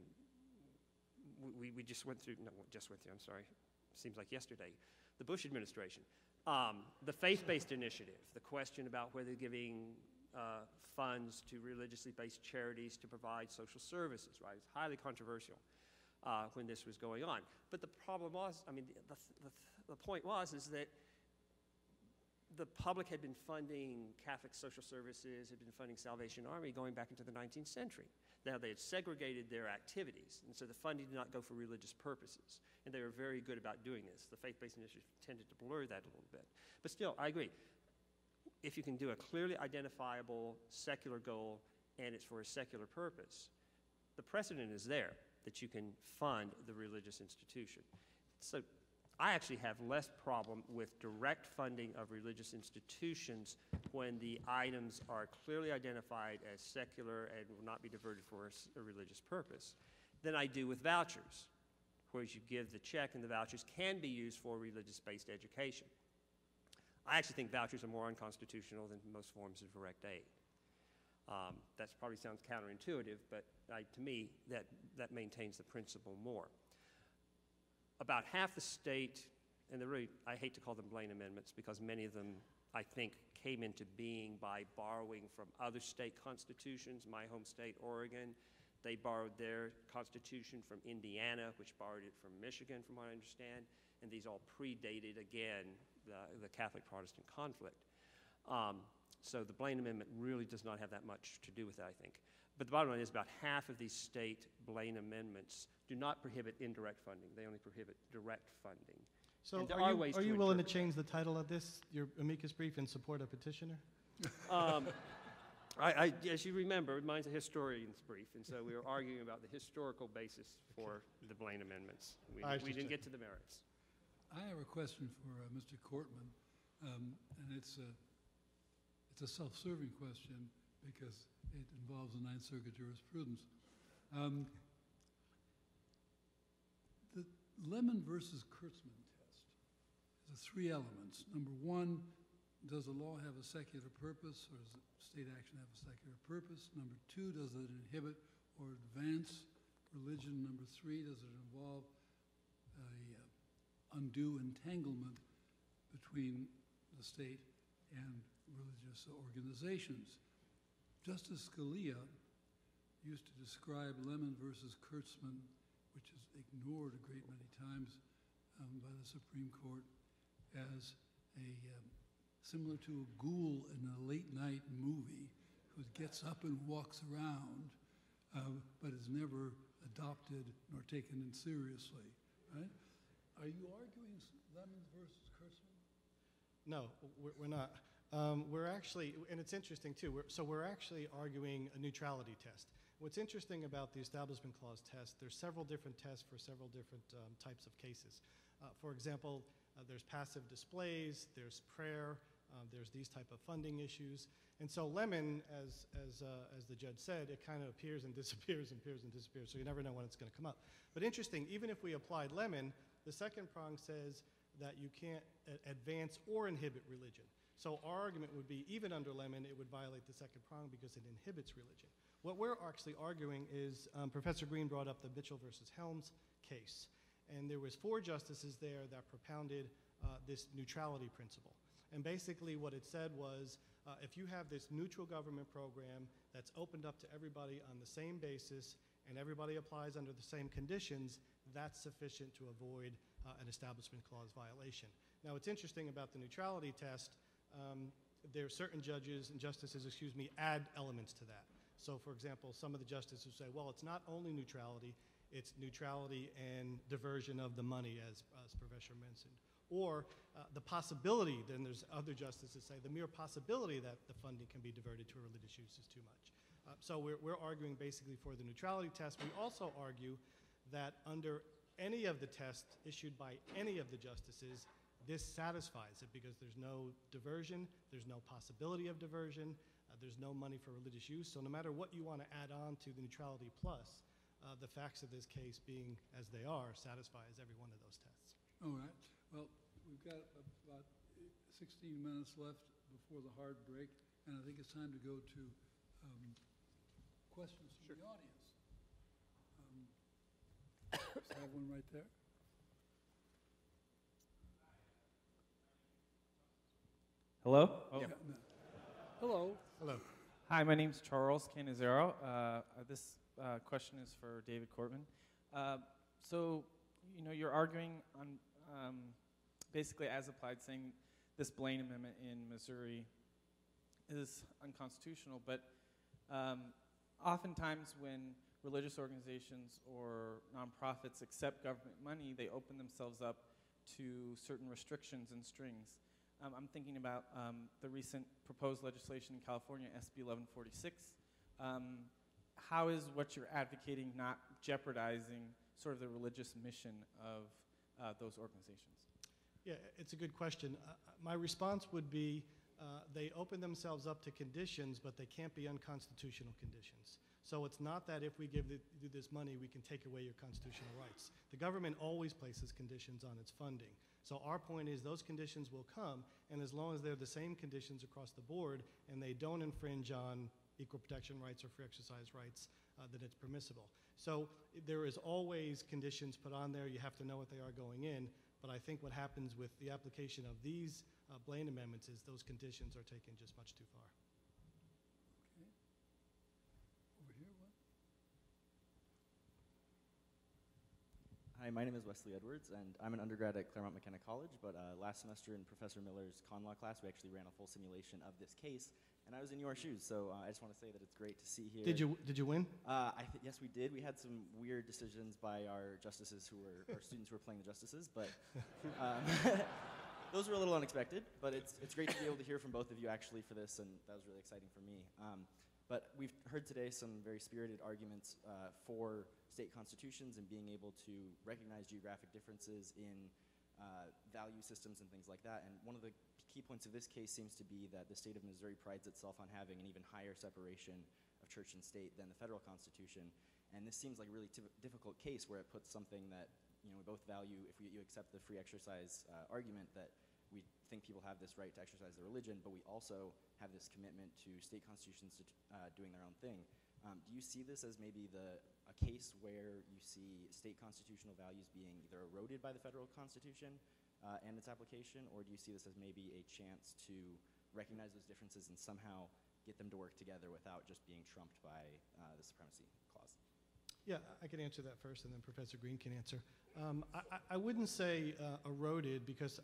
we just went through, no, just went through, I'm sorry, seems like yesterday, the Bush administration. The faith-based initiative, the question about whether giving funds to religiously based charities to provide social services, right? It's highly controversial when this was going on. But the problem was, I mean, the point was is that the public had been funding Catholic social services, had been funding Salvation Army going back into the 19th century. Now, they had segregated their activities, and so the funding did not go for religious purposes, and they were very good about doing this. The faith-based initiative tended to blur that a little bit. But still, I agree. If you can do a clearly identifiable secular goal, and it's for a secular purpose, the precedent is there that you can fund the religious institution. So I actually have less problem with direct funding of religious institutions when the items are clearly identified as secular and will not be diverted for a religious purpose than I do with vouchers, whereas you give the check and the vouchers can be used for religious-based education. I actually think vouchers are more unconstitutional than most forms of direct aid. That probably sounds counterintuitive, but to me, that maintains the principle more. About half the state, and I hate to call them Blaine amendments because many of them, I think, came into being by borrowing from other state constitutions. My home state, Oregon, they borrowed their constitution from Indiana, which borrowed it from Michigan, from what I understand. and these all predated, again, the Catholic-Protestant conflict. So the Blaine Amendment really does not have that much to do with that, I think. But the bottom line is about half of these state Blaine amendments do not prohibit indirect funding. They only prohibit direct funding. So And there are are you, ways are to you willing to interpret change the title of this, your amicus brief, in support of petitioner? As you remember, mine's a historian's brief, and so we were arguing about the historical basis for the Blaine amendments. We didn't get to the merits. I have a question for Mr. Cortman, and it's a self-serving question because it involves the Ninth Circuit jurisprudence. The Lemon versus Kurtzman test has three elements. Number one, does the law have a secular purpose, or does state action have a secular purpose? Number two, does it inhibit or advance religion? Number three, does it involve undue entanglement between the state and religious organizations? Justice Scalia used to describe Lemon versus Kurtzman, which is ignored a great many times by the Supreme Court, as similar to a ghoul in a late-night movie who gets up and walks around, but is never adopted nor taken in seriously, right? Are you arguing Lemon versus Kurtzman? No, we're not. We're actually, and it's interesting too, we're actually arguing a neutrality test. What's interesting about the Establishment Clause test, there's several different tests for several different types of cases. For example, there's passive displays, there's prayer, there's these type of funding issues. And so Lemon, as the judge said, it kind of appears and disappears and appears and disappears, so you never know when it's going to come up. But interesting, even if we applied Lemon, the second prong says that you can't advance or inhibit religion. So our argument would be, even under Lemon, it would violate the second prong because it inhibits religion. What we're actually arguing is, Professor Green brought up the Mitchell versus Helms case. And there was 4 justices there that propounded this neutrality principle. And basically what it said was, if you have this neutral government program that's opened up to everybody on the same basis and everybody applies under the same conditions, that's sufficient to avoid an Establishment Clause violation. Now, what's interesting about the neutrality test, there are certain judges and justices, add elements to that. So, for example, some of the justices say, well, it's not only neutrality, it's neutrality and diversion of the money, as Professor mentioned. Or the possibility, then there's other justices say, the mere possibility that the funding can be diverted to religious use is too much. So we're arguing basically for the neutrality test. We also argue that under any of the tests issued by any of the justices, this satisfies it because there's no diversion, there's no possibility of diversion, there's no money for religious use. So no matter what you want to add on to the neutrality plus, the facts of this case being as they are satisfies every one of those tests. All right. Well, we've got about 16 minutes left before the hard break, and I think it's time to go to questions from the audience. Just have one right there. Hello? Oh. Yeah, no. Hello. Hello. Hi, my name's Charles Canizero. This question is for David Cortman. So, you're arguing on basically as applied, saying this Blaine Amendment in Missouri is unconstitutional, but oftentimes when religious organizations or nonprofits accept government money, they open themselves up to certain restrictions and strings. I'm thinking about the recent proposed legislation in California, SB 1146. How is what you're advocating not jeopardizing sort of the religious mission of those organizations? Yeah, it's a good question. My response would be they open themselves up to conditions, but they can't be unconstitutional conditions. So it's not that if we give you this money, we can take away your constitutional rights. The government always places conditions on its funding. So our point is those conditions will come, and as long as they're the same conditions across the board and they don't infringe on equal protection rights or free exercise rights, that it's permissible. So there is always conditions put on there. You have to know what they are going in. But I think what happens with the application of these Blaine amendments is those conditions are taken just much too far. Okay. Over here, what? Hi, my name is Wesley Edwards, and I'm an undergrad at Claremont McKenna College, but last semester in Professor Miller's con law class, we actually ran a full simulation of this case, and I was in your shoes, so I just want to say that it's great to see here. Did you win? Yes, we did. We had some weird decisions by our justices our students who were playing the justices, but those were a little unexpected, but it's great to be able to hear from both of you actually for this, and that was really exciting for me. But we've heard today some very spirited arguments for state constitutions and being able to recognize geographic differences in value systems and things like that. And one of the key points of this case seems to be that the state of Missouri prides itself on having an even higher separation of church and state than the federal constitution. And this seems like a really difficult case where it puts something that we both value, if you accept the free exercise argument, that we think people have this right to exercise their religion, but we also have this commitment to state constitutions doing their own thing. Do you see this as maybe a case where you see state constitutional values being either eroded by the federal constitution and its application, or do you see this as maybe a chance to recognize those differences and somehow get them to work together without just being trumped by the supremacy clause? Yeah, I can answer that first, and then Professor Green can answer. I wouldn't say eroded, because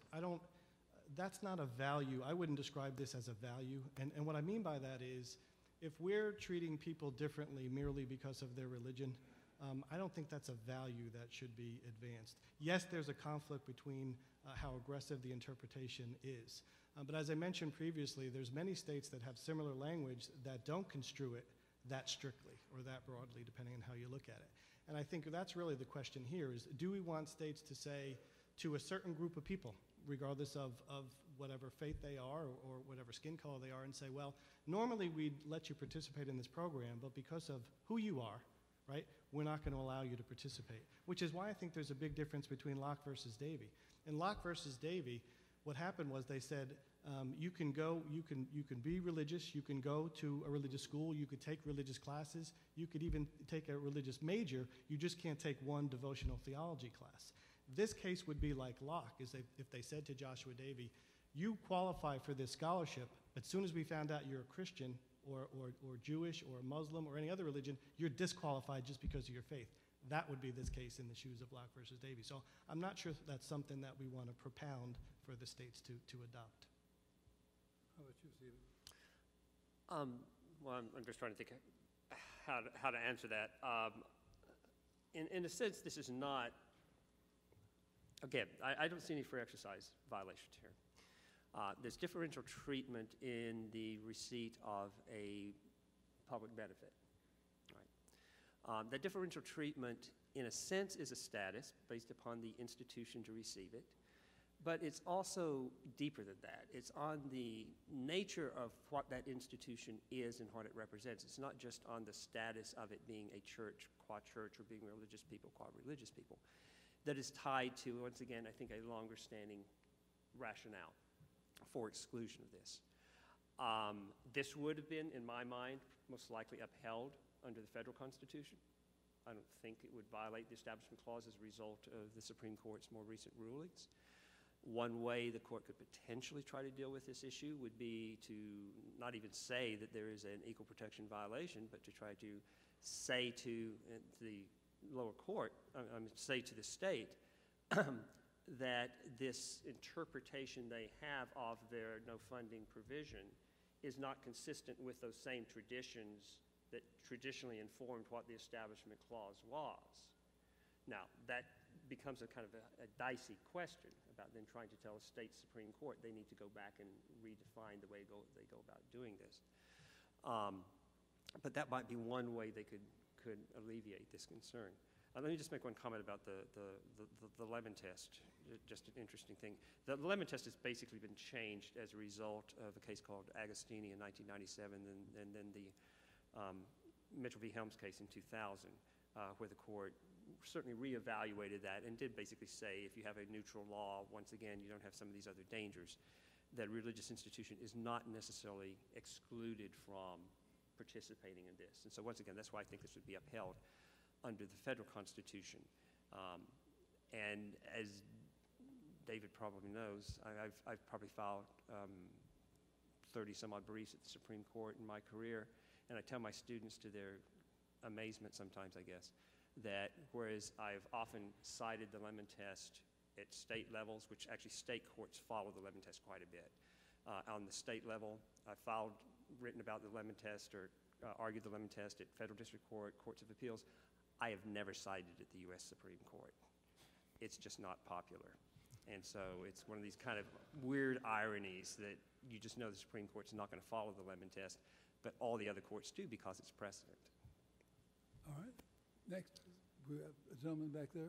that's not a value. I wouldn't describe this as a value. And what I mean by that is, if we're treating people differently merely because of their religion, I don't think that's a value that should be advanced. Yes, there's a conflict between how aggressive the interpretation is. But as I mentioned previously, there's many states that have similar language that don't construe it that strictly or that broadly, depending on how you look at it. And I think that's really the question here is, do we want states to say to a certain group of people, regardless of whatever faith they are or whatever skin color they are, and say, well, normally we'd let you participate in this program, but because of who you are, right, we're not going to allow you to participate, which is why I think there's a big difference between Locke versus Davey. In Locke versus Davey, what happened was they said, you can be religious, you can go to a religious school, you could take religious classes, you could even take a religious major, you just can't take one devotional theology class. This case would be like Locke, is if they said to Joshua Davey, you qualify for this scholarship, but as soon as we found out you're a Christian or Jewish or Muslim or any other religion, you're disqualified just because of your faith. That would be this case in the shoes of Locke versus Davey. So I'm not sure that's something that we want to propound for the states to adopt. How about you, Stephen? Well, I'm just trying to think how to answer that. In a sense, this is not, again, I don't see any free exercise violations here. There's differential treatment in the receipt of a public benefit. Right? That differential treatment, in a sense, is a status based upon the institution to receive it, but it's also deeper than that. It's on the nature of what that institution is and what it represents. It's not just on the status of it being a church, qua church, or being religious people, qua religious people, that is tied to, once again, I think a longer standing rationale for exclusion of this. This would have been, in my mind, most likely upheld under the federal Constitution. I don't think it would violate the Establishment Clause as a result of the Supreme Court's more recent rulings. One way the court could potentially try to deal with this issue would be to not even say that there is an equal protection violation, but to try to say to the lower court, say to the state, that this interpretation they have of their no funding provision is not consistent with those same traditions that traditionally informed what the Establishment Clause was. Now, that becomes a kind of a dicey question about then trying to tell a state Supreme Court they need to go back and redefine the way they go about doing this. But that might be one way they could alleviate this concern. Let me just make one comment about the Lemon test, just an interesting thing. The Lemon test has basically been changed as a result of a case called Agostini in 1997 and then the Mitchell v. Helms case in 2000, where the court certainly reevaluated that and did basically say if you have a neutral law, once again, you don't have some of these other dangers, that a religious institution is not necessarily excluded from participating in this. And so once again, that's why I think this would be upheld under the federal Constitution. And as David probably knows, I've probably filed 30 some odd briefs at the Supreme Court in my career, and I tell my students, to their amazement sometimes, I guess, that whereas I've often cited the Lemon Test at state levels, which actually state courts follow the Lemon Test quite a bit. On the state level, I written about the Lemon Test or argued the Lemon Test at federal district court, courts of appeals. I have never cited it at the U.S. Supreme Court. It's just not popular. And so it's one of these kind of weird ironies that you just know the Supreme Court's not going to follow the Lemon Test, but all the other courts do because it's precedent. All right. Next, we have a gentleman back there.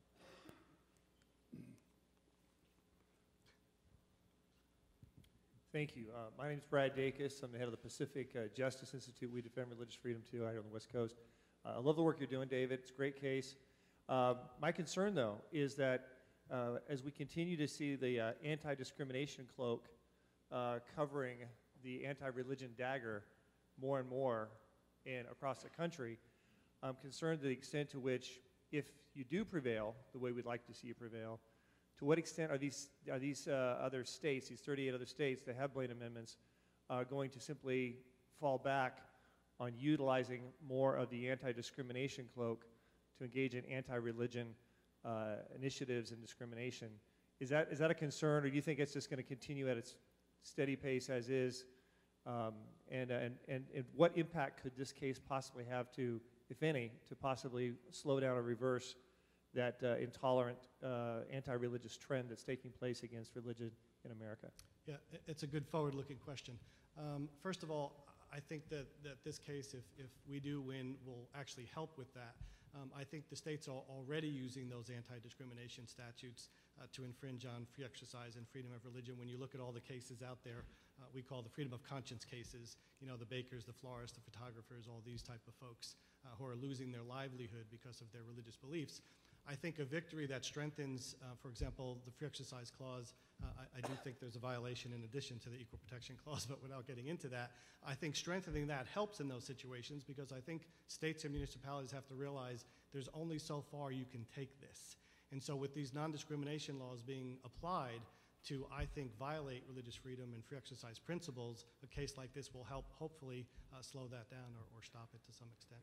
Thank you. My name is Brad Dacus. I'm the head of the Pacific Justice Institute. We defend religious freedom too, out here on the West Coast. I love the work you're doing, David. It's a great case. My concern, though, is that as we continue to see the anti-discrimination cloak covering the anti-religion dagger more and more across the country, I'm concerned to the extent to which, if you do prevail the way we'd like to see you prevail, to what extent are these other states, these 38 other states that have Blaine amendments, going to simply fall back on utilizing more of the anti-discrimination cloak to engage in anti-religion initiatives and discrimination? Is that a concern, or do you think it's just going to continue at its steady pace as is? And what impact could this case possibly have to, if any, to possibly slow down or reverse that intolerant anti-religious trend that's taking place against religion in America? Yeah, it's a good forward-looking question. First of all, I think that this case, if we do win, will actually help with that. I think the states are already using those anti-discrimination statutes to infringe on free exercise and freedom of religion. When you look at all the cases out there, we call the freedom of conscience cases, the bakers, the florists, the photographers, all these type of folks who are losing their livelihood because of their religious beliefs. I think a victory that strengthens, for example, the free exercise clause, I do think there's a violation in addition to the equal protection clause, but without getting into that, I think strengthening that helps in those situations, because I think states and municipalities have to realize there's only so far you can take this. And so with these non-discrimination laws being applied to, I think, violate religious freedom and free exercise principles, a case like this will help hopefully slow that down or stop it to some extent.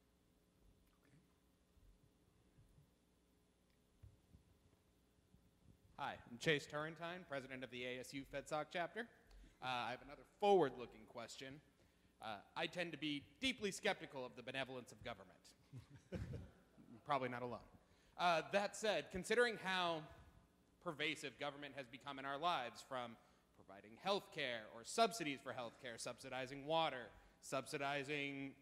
Hi, I'm Chase Turrentine, president of the ASU FedSoc chapter. I have another forward-looking question. I tend to be deeply skeptical of the benevolence of government. Probably not alone. That said, considering how pervasive government has become in our lives, from providing health care or subsidies for health care, subsidizing water, subsidizing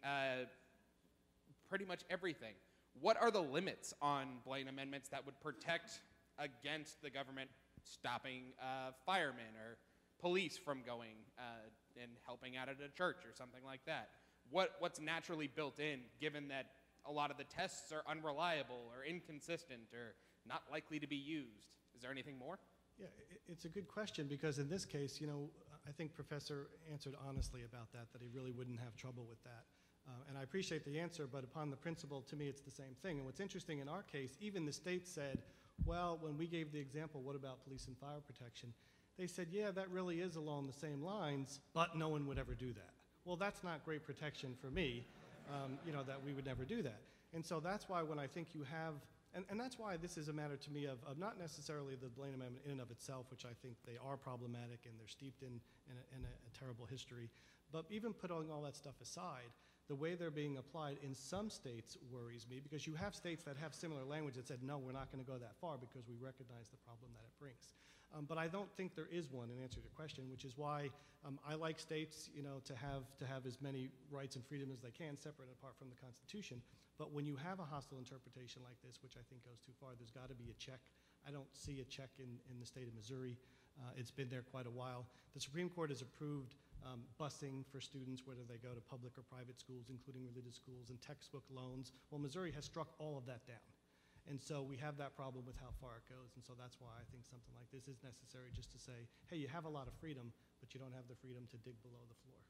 pretty much everything, what are the limits on Blaine amendments that would protect against the government stopping firemen or police from going and helping out at a church or something like that? What's naturally built in, given that a lot of the tests are unreliable or inconsistent or not likely to be used? Is there anything more? Yeah, it's a good question, because in this case, I think Professor answered honestly about that he really wouldn't have trouble with that. And I appreciate the answer, but upon the principle, to me, it's the same thing. And what's interesting in our case, even the state said, well, when we gave the example, what about police and fire protection? They said, yeah, that really is along the same lines, but no one would ever do that. Well, that's not great protection for me, that we would never do that. And so that's why when I think you have, and that's why this is a matter to me of not necessarily the Blaine Amendment in and of itself, which I think they are problematic and they're steeped in a terrible history, but even putting all that stuff aside, the way they're being applied in some states worries me, because you have states that have similar language that said, no, we're not going to go that far because we recognize the problem that it brings. But I don't think there is one, in answer to your question, which is why I like states, to have as many rights and freedoms as they can, separate and apart from the Constitution. But when you have a hostile interpretation like this, which I think goes too far, there's got to be a check. I don't see a check in the state of Missouri. It's been there quite a while. The Supreme Court has approved busing for students, whether they go to public or private schools, including religious schools, and textbook loans. Well, Missouri has struck all of that down. And so we have that problem with how far it goes. And so that's why I think something like this is necessary, just to say, hey, you have a lot of freedom, but you don't have the freedom to dig below the floor.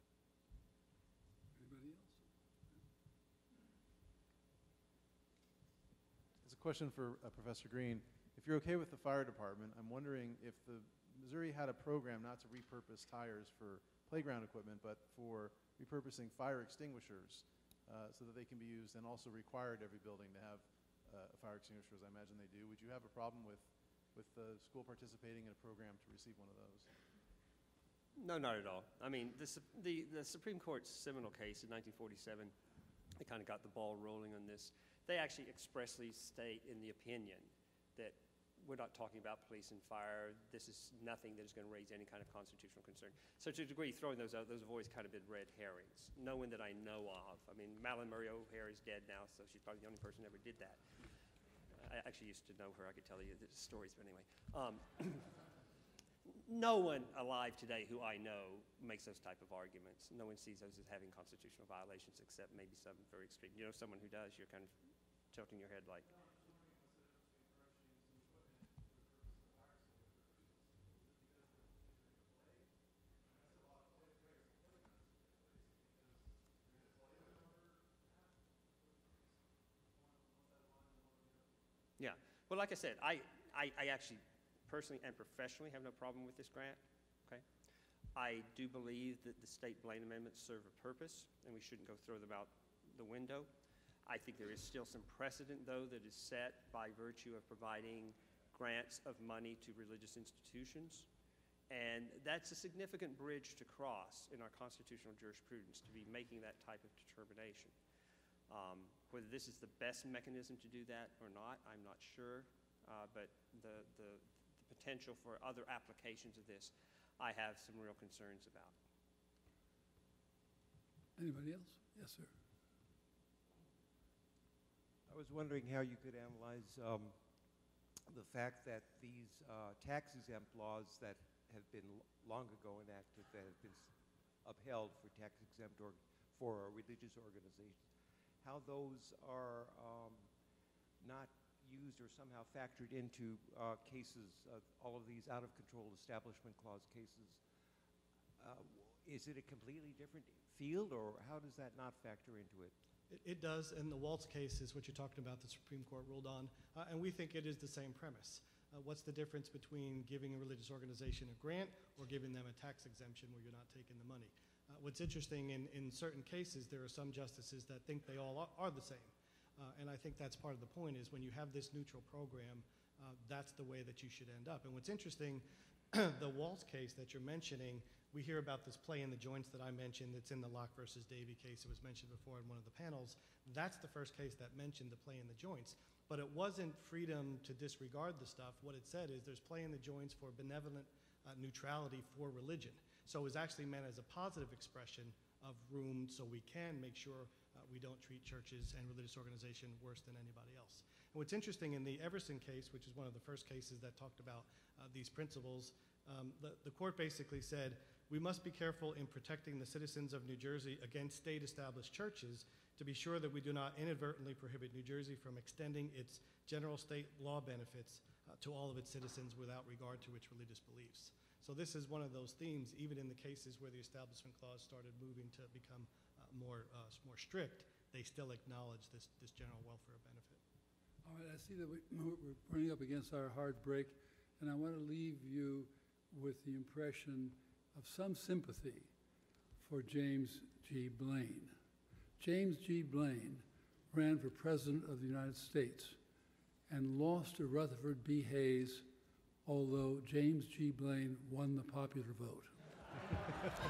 Anybody else? It's a question for Professor Green. If you're okay with the fire department, I'm wondering if Missouri had a program not to repurpose tires for playground equipment, but for repurposing fire extinguishers so that they can be used, and also required every building to have a fire extinguisher, as I imagine they do. Would you have a problem with the school participating in a program to receive one of those? No, not at all. I mean, the Supreme Court's seminal case in 1947, they kind of got the ball rolling on this. They actually expressly state in the opinion that we're not talking about police and fire. This is nothing that is going to raise any kind of constitutional concern. So to a degree, throwing those out, those have always kind of been red herrings. No one that I know of. I mean, Madeline Murray O'Hare is dead now, so she's probably the only person who ever did that. I actually used to know her. I could tell you the stories, but anyway. No one alive today who I know makes those type of arguments. No one sees those as having constitutional violations, except maybe some very extreme. You know, someone who does, you're kind of tilting your head like. Yeah. Well, like I said, I actually personally and professionally have no problem with this grant. Okay. I do believe that the state Blaine amendments serve a purpose, and we shouldn't go throw them out the window. I think there is still some precedent, though, that is set by virtue of providing grants of money to religious institutions. And that's a significant bridge to cross in our constitutional jurisprudence, to be making that type of determination. Whether this is the best mechanism to do that or not, I'm not sure. But the potential for other applications of this, I have some real concerns about. Anybody else? Yes, sir. I was wondering how you could analyze the fact that these tax-exempt laws that have been long ago enacted, that have been upheld for tax-exempt for religious organizations, how those are not used or somehow factored into cases, all of these out-of-control establishment clause cases. Is it a completely different field, or how does that not factor into it? It does, and the Waltz case is what you're talking about, the Supreme Court ruled on, and we think it is the same premise. What's the difference between giving a religious organization a grant or giving them a tax exemption where you're not taking the money? What's interesting, in certain cases, there are some justices that think they all are the same. And I think that's part of the point, is when you have this neutral program, that's the way that you should end up. And what's interesting, the Waltz case that you're mentioning, we hear about this play in the joints that I mentioned that's in the Locke versus Davey case. It was mentioned before in one of the panels. That's the first case that mentioned the play in the joints. But it wasn't freedom to disregard the stuff. What it said is there's play in the joints for benevolent neutrality for religion. So it was actually meant as a positive expression of room, so we can make sure we don't treat churches and religious organizations worse than anybody else. And what's interesting, in the Everson case, which is one of the first cases that talked about these principles, the court basically said, we must be careful in protecting the citizens of New Jersey against state-established churches to be sure that we do not inadvertently prohibit New Jersey from extending its general state law benefits to all of its citizens without regard to its religious beliefs. So this is one of those themes, even in the cases where the Establishment Clause started moving to become more strict, they still acknowledge this general welfare benefit. All right, I see that we're running up against our hard break, and I want to leave you with the impression of some sympathy for James G. Blaine. James G. Blaine ran for President of the United States and lost to Rutherford B. Hayes, although James G. Blaine won the popular vote.